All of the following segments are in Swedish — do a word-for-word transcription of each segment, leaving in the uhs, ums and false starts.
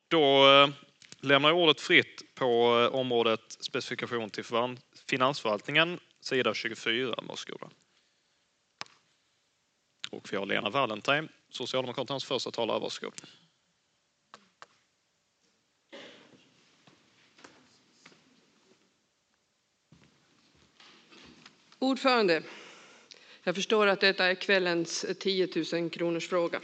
Då lämnar jag ordet fritt på området specifikation till finansförvaltningen, sida tjugofyra. Varsågoda. Och vi har Lena Wallentheim, Socialdemokraternas första talare. Varsågod. Ordförande, jag förstår att detta är kvällens tio tusen kronors fråga.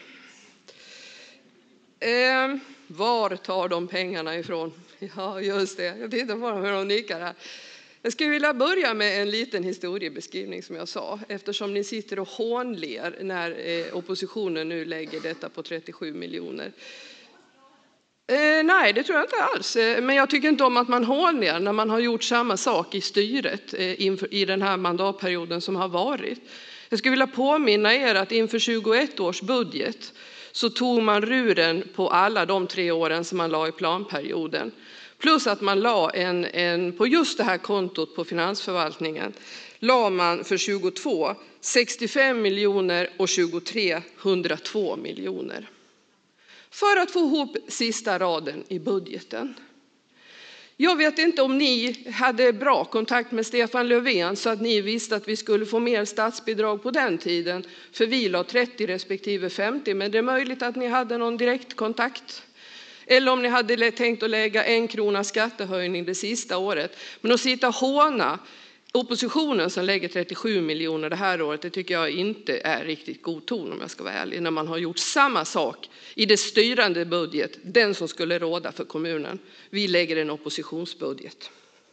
Eh, var tar de pengarna ifrån? Ja, just det. Jag tittar på hur de nickar här. Jag skulle vilja börja med en liten historiebeskrivning som jag sa. Eftersom ni sitter och hånler när eh, oppositionen nu lägger detta på trettiosju miljoner. Eh, nej, det tror jag inte alls. Eh, men jag tycker inte om att man hånler när man har gjort samma sak i styret eh, inför, i den här mandatperioden som har varit. Jag skulle vilja påminna er att inför tjugoett års budget så tog man ruren på alla de tre åren som man la i planperioden. Plus att man la en, en på just det här kontot på finansförvaltningen la man för tjugotvå sextiofem miljoner och tjugotre hundratvå miljoner. För att få ihop sista raden i budgeten. Jag vet inte om ni hade bra kontakt med Stefan Löfven så att ni visste att vi skulle få mer statsbidrag på den tiden. För vi la trettio respektive femtio, men det är möjligt att ni hade någon direkt kontakt. Eller om ni hade tänkt att lägga en krona skattehöjning det sista året. Men att sitta och håna oppositionen som lägger trettiosju miljoner det här året, det tycker jag inte är riktigt god ton om jag ska vara ärlig. När man har gjort samma sak i det styrande budget, den som skulle råda för kommunen. Vi lägger en oppositionsbudget.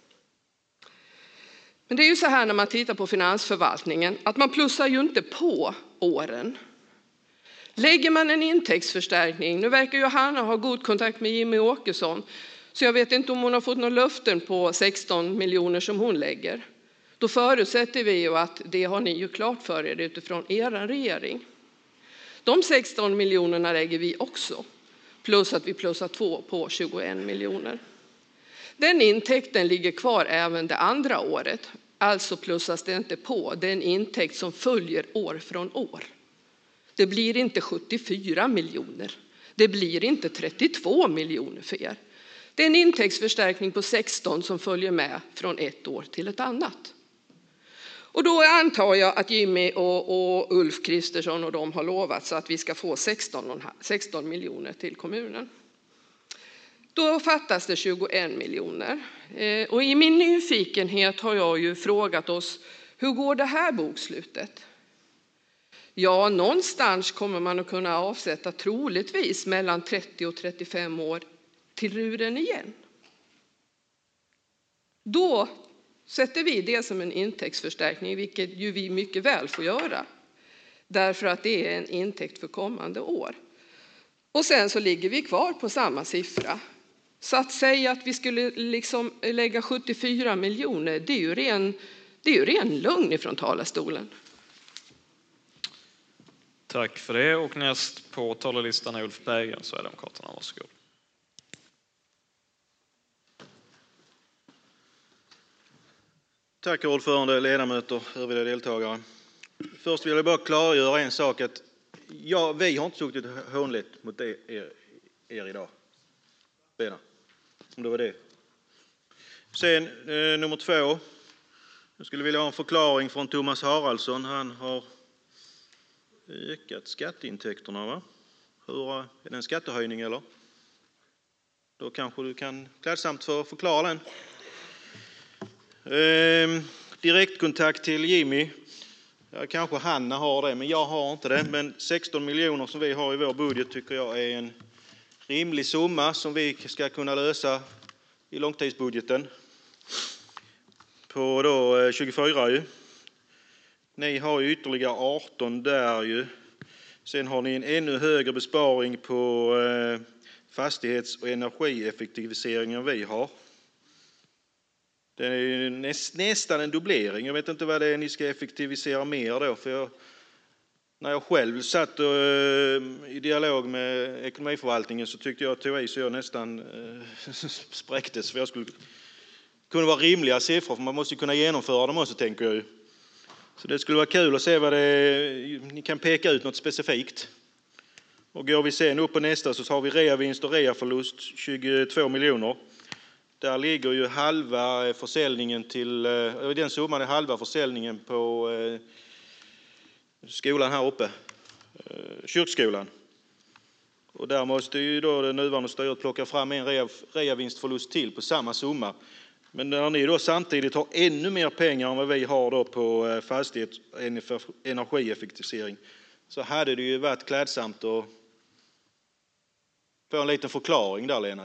Men det är ju så här när man tittar på finansförvaltningen, att man plussar ju inte på åren. Lägger man en intäktsförstärkning, nu verkar Johanna ha god kontakt med Jimmy Åkesson, så jag vet inte om hon har fått några löften på sexton miljoner som hon lägger. Då förutsätter vi ju att det har ni ju klart för er utifrån er regering. De sexton miljonerna lägger vi också, plus att vi plussar två på tjugoen miljoner. Den intäkten ligger kvar även det andra året, alltså plussas det inte på den intäkt som följer år från år. Det blir inte sjuttiofyra miljoner, det blir inte trettiotvå miljoner för er. Det är en intäktsförstärkning på sexton som följer med från ett år till ett annat. Och då antar jag att Jimmy och, och Ulf Kristersson och de har lovat så att vi ska få sexton, sexton miljoner till kommunen. Då fattas det tjugoen miljoner. Eh, och i min nyfikenhet har jag ju frågat oss, hur går det här bokslutet? Ja, någonstans kommer man att kunna avsätta troligtvis mellan trettio och trettiofem år till ruren igen. Då sätter vi det som en intäktsförstärkning, vilket ju vi mycket väl får göra. Därför att det är en intäkt för kommande år. Och sen så ligger vi kvar på samma siffra. Så att säga att vi skulle liksom lägga sjuttiofyra miljoner, det är ju ren, det är ju ren lugn ifrån talarstolen. Tack för det. Och näst på talarlistan är Ulf Berggren, Sverigedemokraterna. Varsågod. Tack ordförande, ledamöter, övriga deltagare. Först vill jag bara klargöra en sak. Att ja, vi har inte suttit hånligt mot er, er idag. Bena, om det var det. Sen eh, nummer två. Jag skulle vilja ha en förklaring från Thomas Haraldsson. Han har ökat skatteintäkterna, va? Hur, är det en skattehöjning eller? Då kanske du kan klädsamt för förklara den. Eh, direktkontakt till Jimmy. Ja, kanske Hanna har det, men jag har inte det. Men sexton miljoner som vi har i vår budget tycker jag är en rimlig summa som vi ska kunna lösa i långtidsbudgeten. På då tjugofyra ju. Ni har ju ytterligare arton där ju. Sen har ni en ännu högre besparing på eh, fastighets- och energieffektivisering än vi har. Det är näst, nästan en dubblering. Jag vet inte vad det är ni ska effektivisera mer då. För jag, när jag själv satt och, eh, i dialog med ekonomiförvaltningen så tyckte jag att tog i så jag nästan eh, spräcktes. För jag skulle kunna vara rimliga siffror, för man måste ju kunna genomföra dem också, tänker jag ju. Så det skulle vara kul att se vad det är, ni kan peka ut något specifikt. Och går vi sen upp på nästa så har vi reavinst och reaförlust tjugotvå miljoner. Där ligger ju halva försäljningen till, den summan är halva försäljningen på skolan här uppe, kyrkskolan. Och där måste ju då det nuvarande styret plocka fram en reavinstförlust till på samma summa. Men när ni då samtidigt har ännu mer pengar än vad vi har då på fastighets- och energieffektivisering, så hade det ju varit klädsamt att få en liten förklaring där, Lena.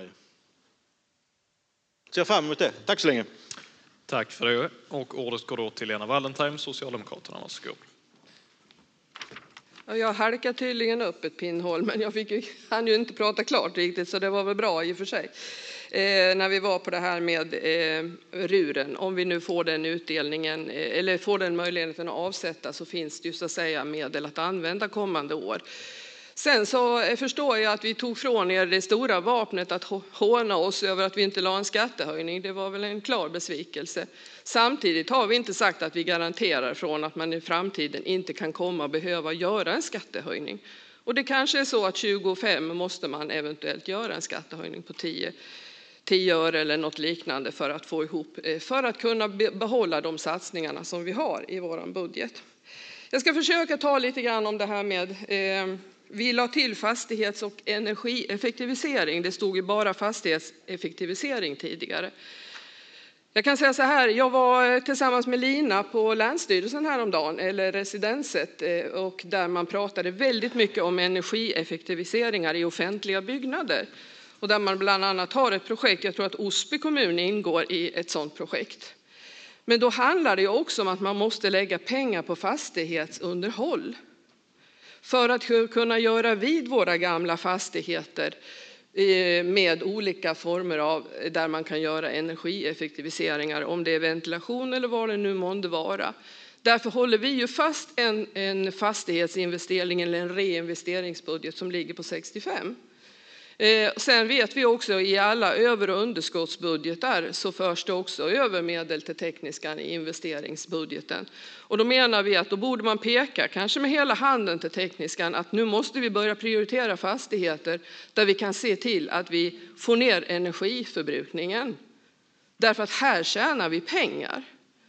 Ser fram emot det. Tack så länge. Tack för det. Och ordet går då till Lena Wallentheim, Socialdemokraterna. Varsågod. Jag halkar tydligen upp ett pinnhål, men jag fick ju, hann ju inte prata klart riktigt, så det var väl bra i och för sig. Eh, när vi var på det här med eh, ruren, om vi nu får den utdelningen eh, eller får den möjligheten att avsätta, så finns det ju så att säga medel att använda kommande år. Sen så förstår jag att vi tog från er det stora vapnet att håna oss över att vi inte la en skattehöjning. Det var väl en klar besvikelse. Samtidigt har vi inte sagt att vi garanterar från att man i framtiden inte kan komma och behöva göra en skattehöjning. Och det kanske är så att tjugofem måste man eventuellt göra en skattehöjning på tio, tio öre eller något liknande för att få ihop, för att kunna behålla de satsningarna som vi har i vår budget. Jag ska försöka ta lite grann om det här med eh, vi la till fastighets- och energieffektivisering. Det stod ju bara fastighetseffektivisering tidigare. Jag kan säga så här, jag var tillsammans med Lina på Länsstyrelsen häromdagen, eller residenset, och där man pratade väldigt mycket om energieffektiviseringar i offentliga byggnader. Och där man bland annat har ett projekt, jag tror att Osby kommun ingår i ett sådant projekt. Men då handlar det ju också om att man måste lägga pengar på fastighetsunderhåll för att kunna göra vid våra gamla fastigheter med olika former av där man kan göra energieffektiviseringar, om det är ventilation eller vad det nu månde vara. Därför håller vi ju fast en, en fastighetsinvestering eller en reinvesteringsbudget som ligger på sextiofem. Eh, sen vet vi också i alla över- och underskottsbudgetar så förs det också över medel till tekniskan i investeringsbudgeten. Och då menar vi att då borde man peka, kanske med hela handen till tekniskan, att nu måste vi börja prioritera fastigheter där vi kan se till att vi får ner energiförbrukningen. Därför att här tjänar vi pengar.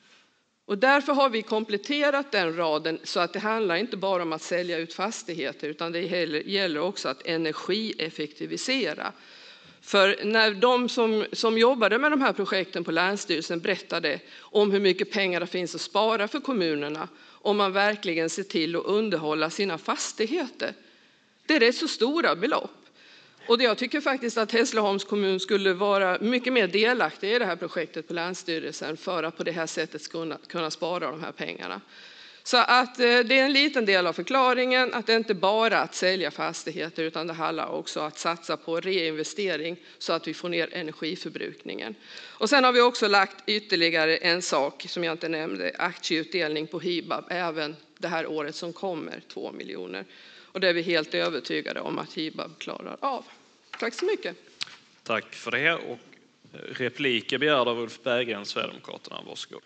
Och därför har vi kompletterat den raden så att det handlar inte bara om att sälja ut fastigheter, utan det gäller också att energieffektivisera. För när de som, som jobbade med de här projekten på Länsstyrelsen berättade om hur mycket pengar det finns att spara för kommunerna om man verkligen ser till att underhålla sina fastigheter. Det är rätt så stora belopp. Och jag tycker faktiskt att Hässleholms kommun skulle vara mycket mer delaktig i det här projektet på Länsstyrelsen för att på det här sättet kunna, kunna spara de här pengarna. Så att det är en liten del av förklaringen, att det inte bara är att sälja fastigheter, utan det handlar också om att satsa på reinvestering så att vi får ner energiförbrukningen. Och sen har vi också lagt ytterligare en sak som jag inte nämnde, aktieutdelning på Hibab, även det här året som kommer, två miljoner. Och det är vi helt övertygade om att Hibab klarar av. Tack så mycket. Tack för det. Och repliker begärda av Ulf Berggren, Sverigedemokraterna. Varsågod.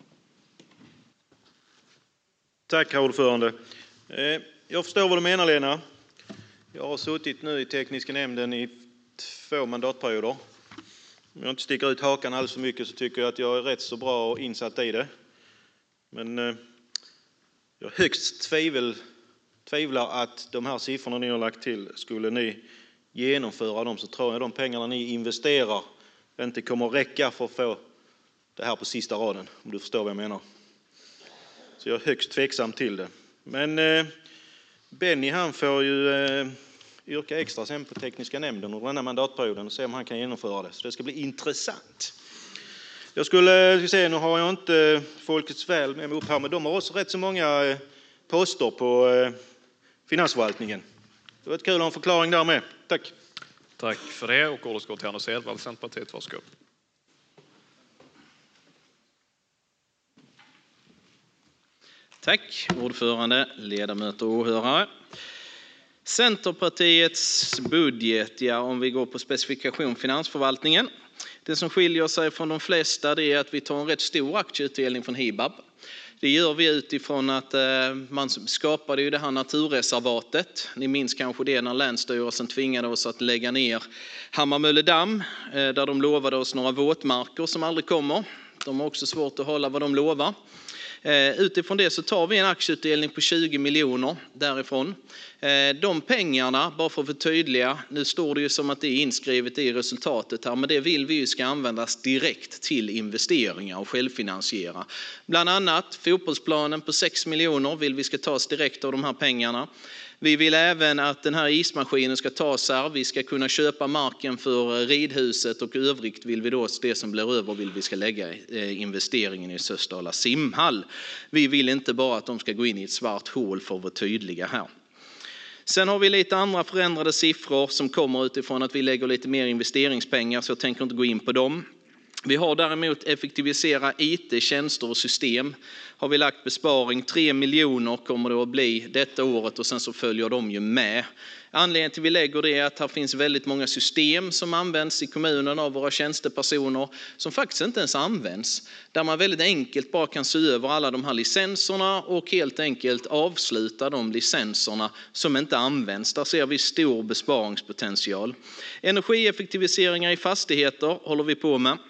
Tack, herr ordförande. Jag förstår vad du menar, Lena. Jag har suttit nu i tekniska nämnden i två mandatperioder. Om jag inte sticker ut hakan alldeles för mycket så tycker jag att jag är rätt så bra och insatt i det. Men jag högst tvivel, tvivlar att de här siffrorna ni har lagt till, skulle ni genomföra dem så tror jag att de pengarna ni investerar inte kommer att räcka för att få det här på sista raden, om du förstår vad jag menar. Så jag är högst tveksam till det. Men eh, Benny han får ju eh, yrka extra sen på tekniska nämnden under den här mandatperioden och se om han kan genomföra det. Så det ska bli intressant. Jag skulle se, nu har jag inte Folkets väl med mig upp här, men de har också rätt så många eh, poster på eh, finansförvaltningen. Det var ett kul att ha en förklaring där med. Tack. Tack för det. Och ordet går till Anders Edvall, Centerpartiet. Varsågod. Tack, ordförande, ledamöter och åhörare. Centerpartiets budget, ja, om vi går på specifikation finansförvaltningen. Det som skiljer sig från de flesta är att vi tar en rätt stor aktieutdelning från Hibab. Det gör vi utifrån att eh, man skapade ju det här naturreservatet. Ni minns kanske det när Länsstyrelsen tvingade oss att lägga ner Hammarmölledamm, eh, där de lovade oss några våtmarker som aldrig kommer. De har också svårt att hålla vad de lovar. Eh, utifrån det så tar vi en aktieutdelning på tjugo miljoner därifrån. Eh, de pengarna, bara för att förtydliga, nu står det ju som att det är inskrivet i resultatet här, men det vill vi ju ska användas direkt till investeringar och självfinansiera. Bland annat fotbollsplanen på sex miljoner vill vi ska tas direkt av de här pengarna. Vi vill även att den här ismaskinen ska tas här. Vi ska kunna köpa marken för ridhuset och övrigt vill vi då, det som blir över vill vi ska lägga investeringen i Sösdala simhall. Vi vill inte bara att de ska gå in i ett svart hål för att vara tydliga här. Sen har vi lite andra förändrade siffror som kommer utifrån att vi lägger lite mer investeringspengar, så jag tänker inte gå in på dem. Vi har däremot effektivisera I T, tjänster och system. Har vi lagt besparing, tre miljoner kommer det att bli detta året och sen så följer de ju med. Anledningen till att vi lägger det är att här finns väldigt många system som används i kommunen av våra tjänstepersoner som faktiskt inte ens används. Där man väldigt enkelt bara kan se över alla de här licenserna och helt enkelt avsluta de licenserna som inte används. Där ser vi stor besparingspotential. Energieffektiviseringar i fastigheter håller vi på med.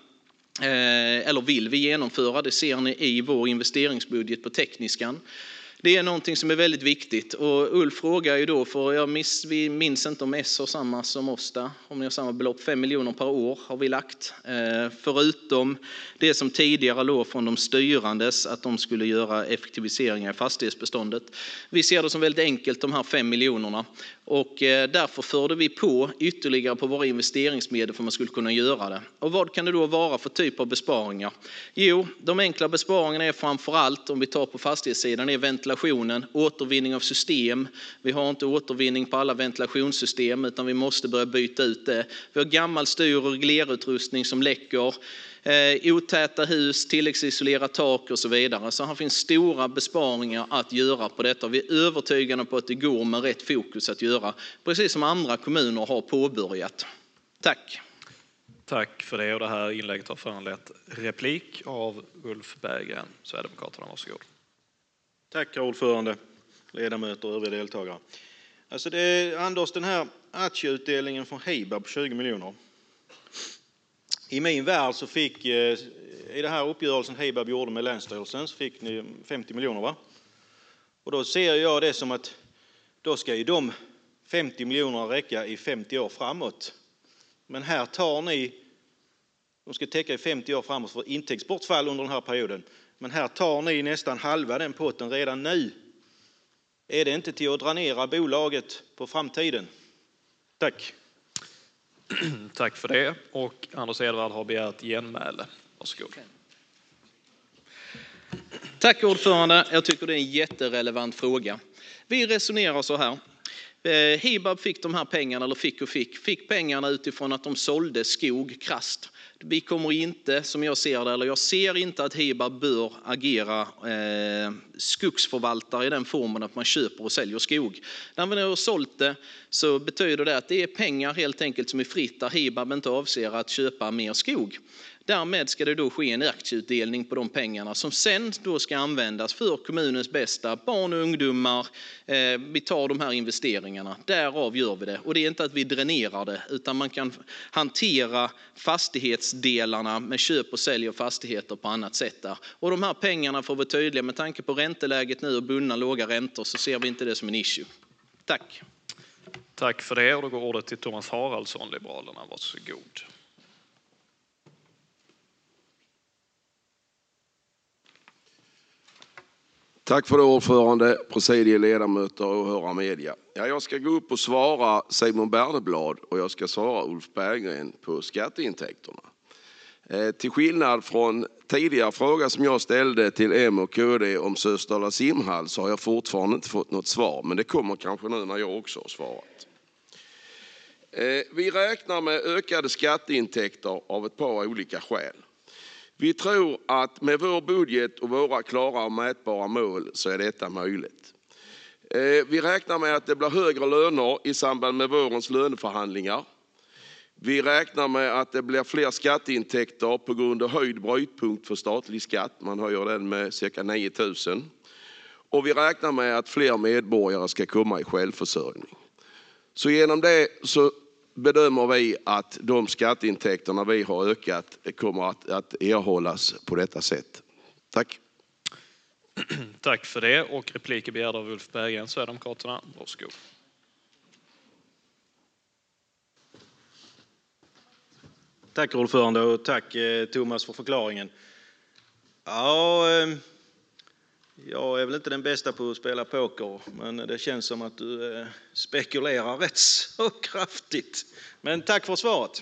Eller vill vi genomföra, det ser ni i vår investeringsbudget på tekniskan. Det är någonting som är väldigt viktigt och Ulf frågar ju då, för jag miss, vi minns inte om S har samma som oss där, om ni har samma belopp, fem miljoner per år har vi lagt. Eh, förutom det som tidigare låg från de styrandes, att de skulle göra effektiviseringar i fastighetsbeståndet. Vi ser det som väldigt enkelt, de här fem miljonerna. Och eh, därför förde vi på ytterligare på våra investeringsmedel för att man skulle kunna göra det. Och vad kan det då vara för typ av besparingar? Jo, de enkla besparingarna är framförallt, om vi tar på fastighetssidan, är ventilationen, återvinning av system. Vi har inte återvinning på alla ventilationssystem utan vi måste börja byta ut det. Vi har gammal styr- och reglerutrustning som läcker. Eh, otäta hus, tilläggsisolera tak och så vidare. Så här finns stora besparingar att göra på detta. Vi är övertygade på att det går med rätt fokus att göra. Precis som andra kommuner har påbörjat. Tack. Tack för det, och det här inlägget har föranlett replik av Ulf Berggren, Sverigedemokraterna. Varsågod. Tack, herr ordförande, ledamöter och övriga deltagare. Alltså det är, Anders, den här aktieutdelningen från Hibab på tjugo miljoner. I min värld så fick, i den här uppgörelsen Hibab gjorde med Länsstyrelsen, så fick ni femtio miljoner, va? Och då ser jag det som att då ska ju de femtio miljonerna räcka i femtio år framåt. Men här tar ni, de ska täcka i femtio år framåt för intäktsbortfall under den här perioden. Men här tar ni nästan halva den potten redan nu. Är det inte till att dränera bolaget på framtiden? Tack. Tack för det. Och Anders Edvard har begärt genmäle. Varsågod. Tack ordförande. Jag tycker det är en jätterelevant fråga. Vi resonerar så här. Hibab fick de här pengarna, eller fick och fick, fick pengarna utifrån att de sålde skog krasst. Vi kommer inte, som jag ser det, eller jag ser inte att Hibab bör agera eh, skogsförvaltare i den formen att man köper och säljer skog. När vi nu har sålt det så betyder det att det är pengar helt enkelt som är fritt där Hibab inte avser att köpa mer skog. Därmed ska det då ske en aktieutdelning på de pengarna som sen då ska användas för kommunens bästa, barn och ungdomar. Eh, vi tar de här investeringarna, därav gör vi det. Och det är inte att vi dränerar det, utan man kan hantera fastighetsdelarna med köp och sälj av fastigheter på annat sätt där. Och de här pengarna får vi tydliga, med tanke på ränteläget nu och bundna låga räntor så ser vi inte det som en issue. Tack. Tack för det, och då går ordet till Thomas Haraldsson, Liberalerna. Varsågod. Tack för det ordförande, presidieledamöter och höra media. Ja, jag ska gå upp och svara Simon Berneblad och jag ska svara Ulf Berggren på skatteintäkterna. Eh, till skillnad från tidigare fråga som jag ställde till M och K D om Sösdala simhall så har jag fortfarande inte fått något svar. Men det kommer kanske nu när jag också har svarat. Eh, vi räknar med ökade skatteintäkter av ett par olika skäl. Vi tror att med vår budget och våra klara och mätbara mål så är detta möjligt. Vi räknar med att det blir högre löner i samband med vårens löneförhandlingar. Vi räknar med att det blir fler skatteintäkter på grund av höjd brytpunkt för statlig skatt. Man höjer den med cirka nio tusen. Och vi räknar med att fler medborgare ska komma i självförsörjning. Så genom det så bedömer vi att de skatteintäkterna vi har ökat kommer att, att erhållas på detta sätt. Tack. Tack för det. Och repliker begärda av Ulf Berggren, Sverigedemokraterna. Varsågod. Tack ordförande och tack Thomas för förklaringen. Ja, jag är väl inte den bästa på att spela poker, men det känns som att du spekulerar rätt så kraftigt. Men tack för svaret.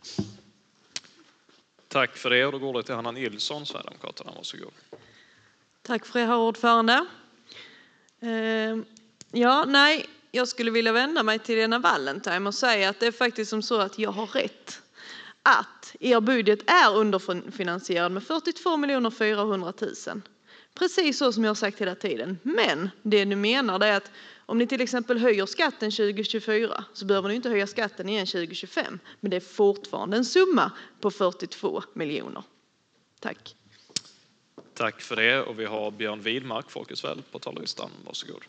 Tack för det. Och då går det till Hanna Nilsson, Sverigedemokraterna. Varsågod. Tack för det, herr ordförande. Eh, ja, nej, jag skulle vilja vända mig till Lena Wallentheim och säga att det är faktiskt som så att jag har rätt. Att er budget är underfinansierad med fyrtiotvå miljoner fyrahundratusen. Precis så som jag har sagt hela tiden. Men det du menar är att om ni till exempel höjer skatten tjugo tjugofyra så behöver ni inte höja skatten igen tjugo tjugofem. Men det är fortfarande en summa på fyrtiotvå miljoner. Tack. Tack för det. Och vi har Björn Widmark, Folkets väl, på talarlistan. Varsågod.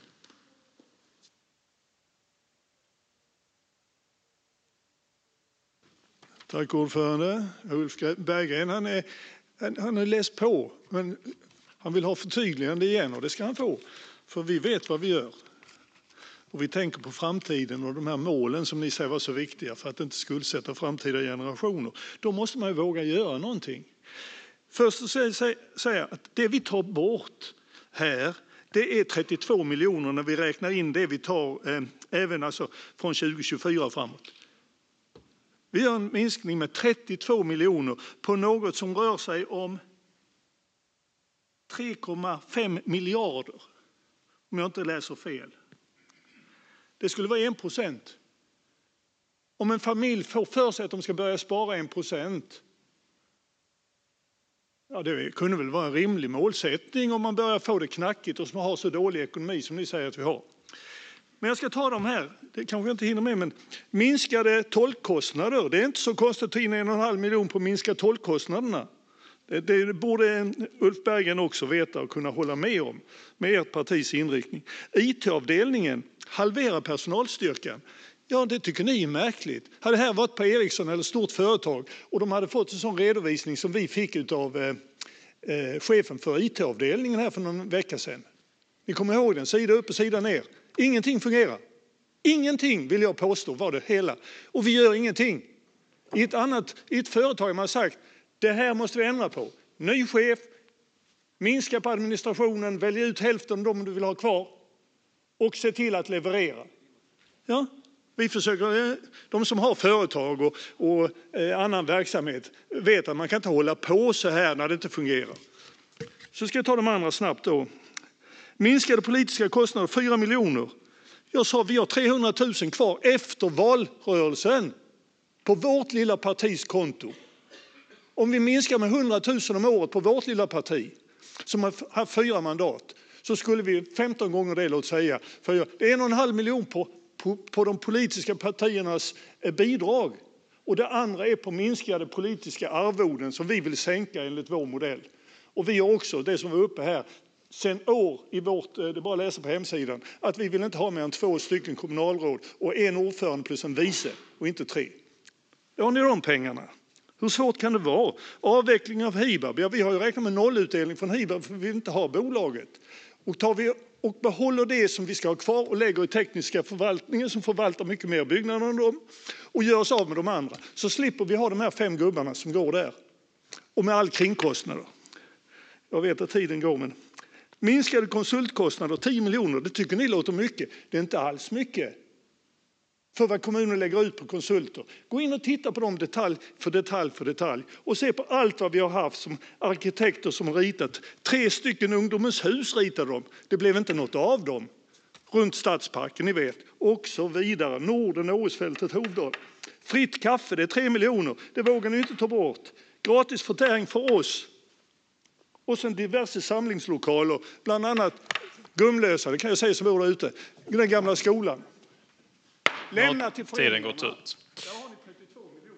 Tack ordförande. Ulf Berggren, han är, han, han är läst på, men han vill ha förtydligande igen och det ska han få. För vi vet vad vi gör. Och vi tänker på framtiden och de här målen som ni säger var så viktiga för att inte skuldsätta framtida generationer. Då måste man ju våga göra någonting. Först så säger jag att det vi tar bort här, det är trettiotvå miljoner när vi räknar in det vi tar eh, även alltså från tjugo tjugofyra framåt. Vi har en minskning med trettiotvå miljoner på något som rör sig om tre komma fem miljarder. Om jag inte läser fel. Det skulle vara en procent. Om en familj får för sig att de ska börja spara en procent. Ja, det kunde väl vara en rimlig målsättning om man börjar få det knackigt och som har så dålig ekonomi som ni säger att vi har. Men jag ska ta dem här, det kanske jag inte hinner med, men minskade tolkkostnader. Det är inte så konstigt att ta in en och en halv miljon på att minska tolkkostnaderna. Det, det borde Ulf Berggren också veta och kunna hålla med om, med ert partis inriktning. I T-avdelningen, halvera personalstyrkan. Ja, det tycker ni är märkligt. Hade det här varit på Ericsson eller stort företag och de hade fått en sån redovisning som vi fick av eh, eh, chefen för I T-avdelningen här för någon vecka sedan. Ni kommer ihåg den, sida upp och sida ner. Ingenting fungerar. Ingenting vill jag påstå var det hela. Och vi gör ingenting. I ett annat i ett företag har man sagt, det här måste vi ändra på. Ny chef, minska på administrationen, välja ut hälften av dem du vill ha kvar och se till att leverera. Ja, vi försöker, de som har företag och, och eh, annan verksamhet vet att man kan inte hålla på så här när det inte fungerar. Så ska jag ta de andra snabbt då. Minskade politiska kostnader, fyra miljoner. Jag sa vi har trehundratusen kvar efter valrörelsen på vårt lilla partis konto. Om vi minskar med hundratusen om året på vårt lilla parti som har haft fyra mandat så skulle vi femton gånger det, låt säga. För det är en och en halv miljon på, på, på de politiska partiernas bidrag. Och det andra är på minskade politiska arvoden som vi vill sänka enligt vår modell. Och vi har också, det som var uppe här, sen år i vårt, det är bara att läsa på hemsidan, att vi vill inte ha mer än två stycken kommunalråd och en ordförande plus en vice och inte tre. Då har ni de pengarna. Hur svårt kan det vara? Avveckling av Hibab. Ja, vi har ju räknat med nollutdelning från Hibab för vi vill inte ha bolaget. Och tar vi och behåller det som vi ska ha kvar och lägger i tekniska förvaltningen som förvaltar mycket mer byggnader än dem och gör oss av med de andra så slipper vi ha de här fem gubbarna som går där. Och med all kringkostnader. Jag vet att tiden går men minskade konsultkostnader, tio miljoner, det tycker ni låter mycket. Det är inte alls mycket för vad kommunen lägger ut på konsulter. Gå in och titta på dem detalj för detalj för detalj och se på allt vad vi har haft som arkitekter som ritat. Tre stycken ungdomens hus ritade de. Det blev inte något av dem. Runt Stadsparken, ni vet. Och så vidare. Norden, Åsfältet, Hovdal. Fritt kaffe, det är tre miljoner. Det vågar ni inte ta bort. Gratis förtäring för oss. Och sen diverse samlingslokaler, bland annat Gumlösa, det kan jag säga som bor där ute, den gamla skolan. Lämna till tiden gått ut. Där har ni trettiotvå miljoner.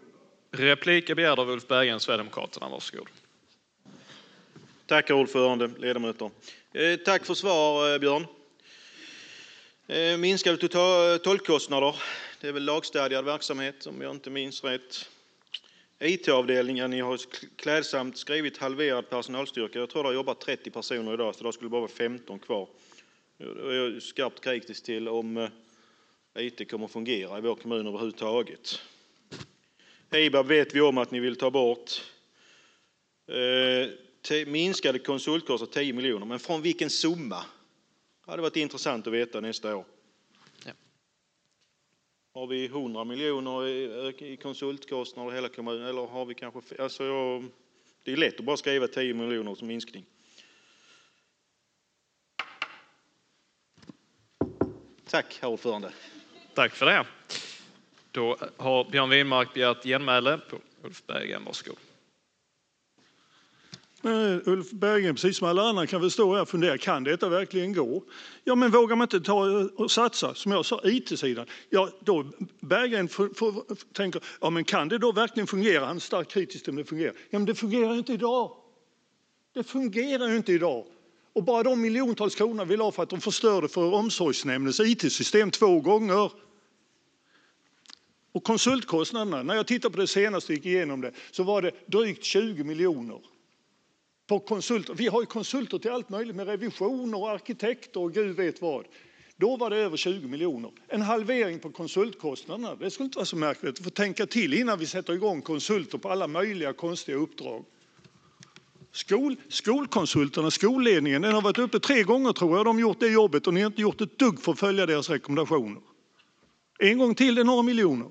Replik är begärd av Ulf Berggren, Sverigedemokraterna. Varsågod. Tack, herr ordförande, ledamöter. Eh, tack för svar, eh, Björn. Eh, minskade total, tolkkostnader. Det är väl lagstadgad verksamhet, om jag inte minns rätt. I T-avdelningen, ni har klädsamt skrivit halverad personalstyrka. Jag tror det har jobbat trettio personer idag, så då skulle det bara vara femton kvar. Jag är skarpt kritisk till om I T kommer att fungera i vår kommun överhuvudtaget. Hibab vet vi om att ni vill ta bort. Eh, minskade konsultkostnader tio miljoner, men från vilken summa? Det hade varit intressant att veta nästa år. Ja. Har vi hundra miljoner i, i konsultkostnader i hela kommunen, eller har vi kanske... Alltså jag, det är lätt att bara skriva tio miljoner som minskning. Tack, herr ordförande. Tack för det. Då har Björn Winmark begärt genmäle på Ulf Berggren. Varsågod. Men Ulf Berggren, precis som alla andra, kan väl stå här och fundera, kan detta verkligen gå? Ja, men vågar man inte ta och satsa, som jag sa, I T-sidan? Ja, då Berggren får, får, tänker, ja men kan det då verkligen fungera? Han är starkt kritisk om det fungerar. Ja, men det fungerar inte idag. Det fungerar ju inte idag. Och bara de miljontals kronor vi la för att de förstörde för omsorgsnämndens I T-system två gånger. Och konsultkostnaderna, när jag tittar på det senaste och gick igenom det, så var det drygt tjugo miljoner. På konsulter. Vi har ju konsulter till allt möjligt med revisioner och arkitekter och gud vet vad. Då var det över tjugo miljoner. En halvering på konsultkostnaderna, det skulle inte vara så märkligt. Vi får tänka till innan vi sätter igång konsulter på alla möjliga konstiga uppdrag. Skol, skolkonsulterna, skolledningen, den har varit uppe tre gånger tror jag. De har gjort det jobbet och ni har inte gjort ett dugg för att följa deras rekommendationer. En gång till, det är några miljoner.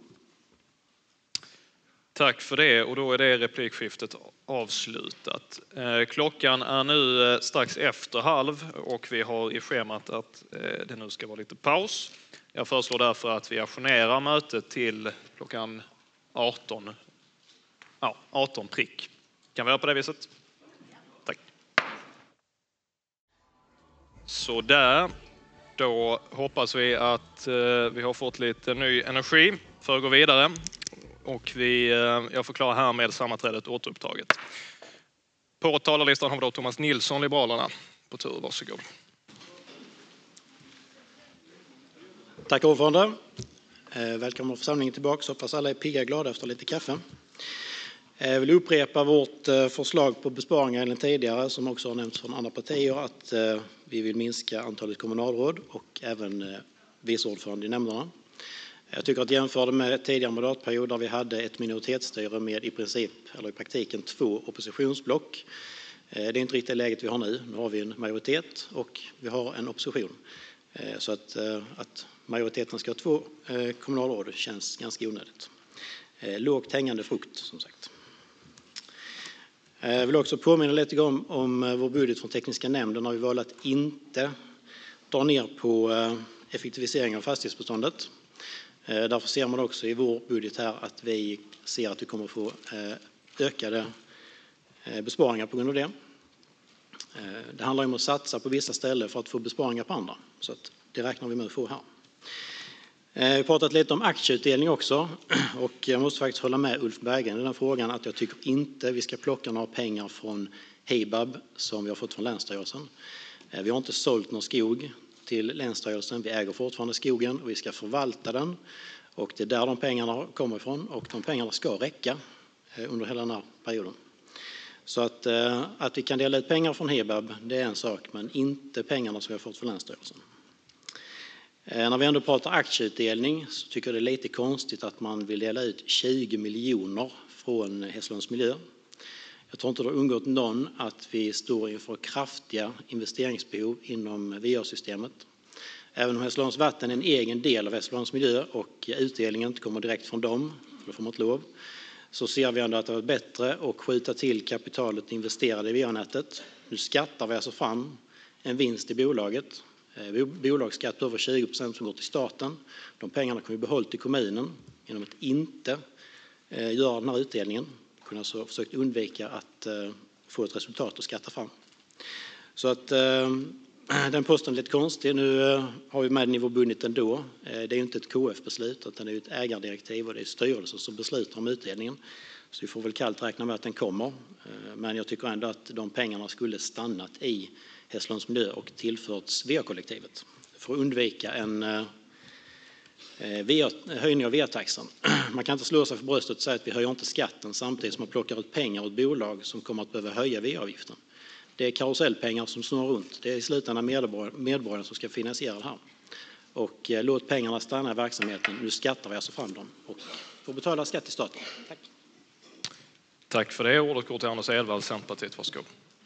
Tack för det, och då är det replikskiftet avslutat. Klockan är nu strax efter halv och vi har i schemat att det nu ska vara lite paus. Jag föreslår därför att vi ajournerar mötet till klockan arton. Ja, arton prick. Kan vi göra på det viset? Tack. Så där. Då hoppas vi att vi har fått lite ny energi för att gå vidare. Och vi, jag förklarar härmed sammanträdet återupptaget. På talarlistan har vi då Thomas Nilsson, Liberalerna, på tur. Varsågod. Tack ordförande. Välkommen församlingen tillbaka. Hoppas alla är pigga och glada efter lite kaffe. Jag vill upprepa vårt förslag på besparingar än tidigare, som också har nämnts från andra partier, att vi vill minska antalet kommunalråd och även vice ordförande i nämnderna. Jag tycker att jämföra med tidigare mandatperiod där vi hade ett minoritetsstyre med i princip, eller i praktiken, två oppositionsblock. Det är inte riktigt läget vi har nu. Nu har vi en majoritet och vi har en opposition. Så att, att majoriteten ska ha två kommunalråd känns ganska onödigt. Lågt hängande frukt, som sagt. Jag vill också påminna lite om, om vår budget från tekniska nämnden när vi valde att inte dra ner på effektivisering av fastighetsbeståndet. Därför ser man också i vår budget här att vi ser att vi kommer att få ökade besparingar på grund av det. Det handlar om att satsa på vissa ställen för att få besparingar på andra. Så att det räknar vi med att få här. Vi har pratat lite om aktieutdelning också. Och jag måste faktiskt hålla med Ulf Berggren i den frågan att jag tycker inte vi ska plocka några pengar från Hibab som vi har fått från Länsstyrelsen. Vi har inte sålt någon skog till Länsstyrelsen. Vi äger fortfarande skogen och vi ska förvalta den. Och det är där de pengarna kommer ifrån och de pengarna ska räcka under hela den här perioden. Så att, att vi kan dela ut pengar från Hibab, det är en sak, men inte pengarna som vi har fått från Länsstyrelsen. När vi ändå pratar aktieutdelning så tycker jag det är lite konstigt att man vill dela ut tjugo miljoner från Hässleholms miljö. Jag tror inte det har undgått någon att vi står inför kraftiga investeringsbehov inom V A-systemet. Även om Hässleholms vatten är en egen del av Hässleholms miljö och utdelningen inte kommer direkt från dem, för då får man inte lov, så ser vi ändå att det är bättre att skjuta till kapitalet och investera det i V A-nätet. Nu skattar vi alltså fram en vinst i bolaget. Bolagsskatt på över tjugo procent som går till staten. De pengarna kommer vi behålla till kommunen genom att inte göra den här utdelningen. Vi kunde alltså försökt undvika att få ett resultat och skatta fram. Så att Den posten är lite konstig. Nu har vi med den i vår budget ändå. Det är ju inte ett K F-beslut utan det är ett ägardirektiv och det är styrelsen som beslutar om utdelningen. Så vi får väl kallt räkna med att den kommer. Men jag tycker ändå att de pengarna skulle stannat i Hässleholms miljö och tillförts V A-kollektivet för att undvika en höjning av V A-taxan. Man kan inte slå sig för bröstet och säga att vi höjer inte skatten samtidigt som man plockar ut pengar åt bolag som kommer att behöva höja V A-avgiften. Det är karusellpengar som snurrar runt. Det är i slutändan medborgarna som ska finansiera det här. Och låt pengarna stanna i verksamheten. Nu skattar vi alltså fram dem och får betala skatt till staten. Tack. Tack för det. Ordet går till Anders Edvall, Centerpartiet. Varsågod.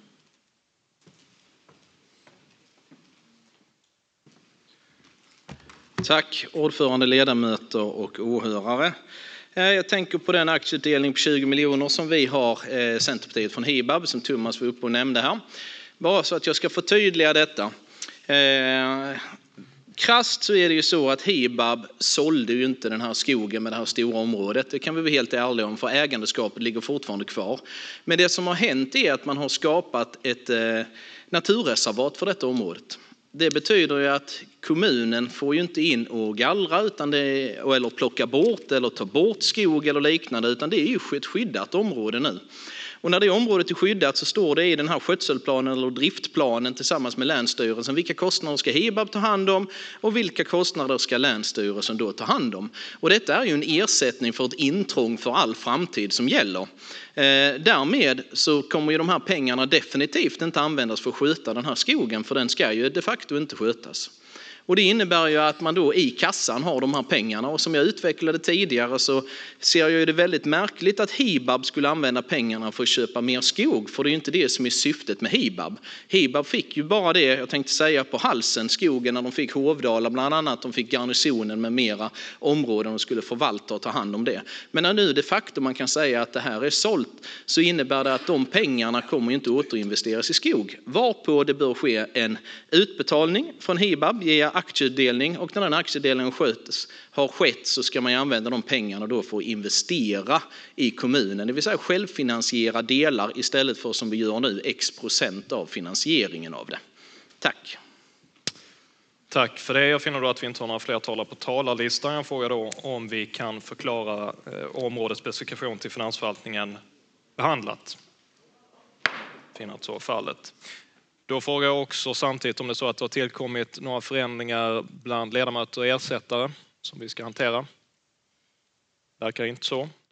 Tack ordförande, ledamöter och åhörare. Jag tänker på den aktieutdelning på tjugo miljoner som vi har, Centerpartiet från Hibab, som Thomas var uppe och nämnde här. Bara så att jag ska förtydliga detta. Eh, krasst så är det ju så att Hibab sålde ju inte den här skogen med det här stora området. Det kan vi vara helt ärliga om, för ägandeskapet ligger fortfarande kvar. Men det som har hänt är att man har skapat ett eh, naturreservat för detta området. Det betyder ju att kommunen får ju inte in och gallra utan det, eller plocka bort eller ta bort skog eller liknande, utan det är ju ett skyddat område nu. Och när det området är skyddat så står det i den här skötselplanen eller driftplanen tillsammans med Länsstyrelsen vilka kostnader ska Hibab ta hand om och vilka kostnader ska Länsstyrelsen då ta hand om. Och detta är ju en ersättning för ett intrång för all framtid som gäller. Eh, därmed så kommer ju de här pengarna definitivt inte användas för att skjuta den här skogen, för den ska ju de facto inte skötas. Och det innebär ju att man då i kassan har de här pengarna, och som jag utvecklade tidigare så ser jag ju det väldigt märkligt att Hibab skulle använda pengarna för att köpa mer skog, för det är ju inte det som är syftet med Hibab. Hibab fick ju bara det, jag tänkte säga, på halsen, skogen, när de fick Hovdala bland annat, de fick garnisonen med mera områden och skulle förvalta och ta hand om det. Men när nu de facto man kan säga att det här är sålt, så innebär det att de pengarna kommer inte återinvesteras i skog, varpå det bör ske en utbetalning från Hibab via aktieutdelning, och när den aktieutdelningen sköts, har skett, så ska man ju använda de pengarna då för att investera i kommunen, det vill säga självfinansiera delar istället för som vi gör nu x procent av finansieringen av det. Tack. Tack för det. Jag finner då att vi inte har några fler talare på talarlistan. Jag frågar då om vi kan förklara eh, områdets specifikation till finansförvaltningen behandlat. Jag finner att så är fallet. Då frågar jag också samtidigt om det är så att det har tillkommit några förändringar bland ledamöter och ersättare som vi ska hantera. Verkar inte så.